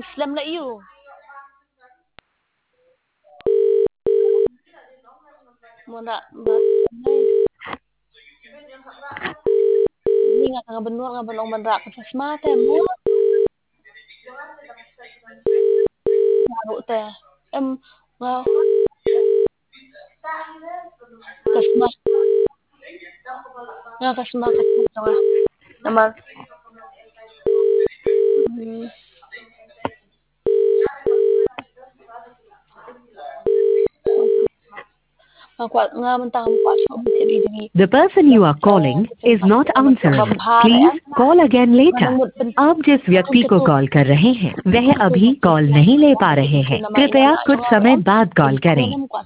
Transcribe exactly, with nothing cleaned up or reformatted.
Islam na iyo. Muna, ba, ini nga nga benua nga benong benra ka sa smate mo. Laro teh. Em nga kasma. Nga kasma kasma nga. Naman. Hmm. The person you are calling is not answering. Please call again later. आप जिस व्यक्ति को कॉल कर रहे हैं वह अभी कॉल नहीं ले पा रहे हैं। कृपया कुछ समय बाद कॉल करें।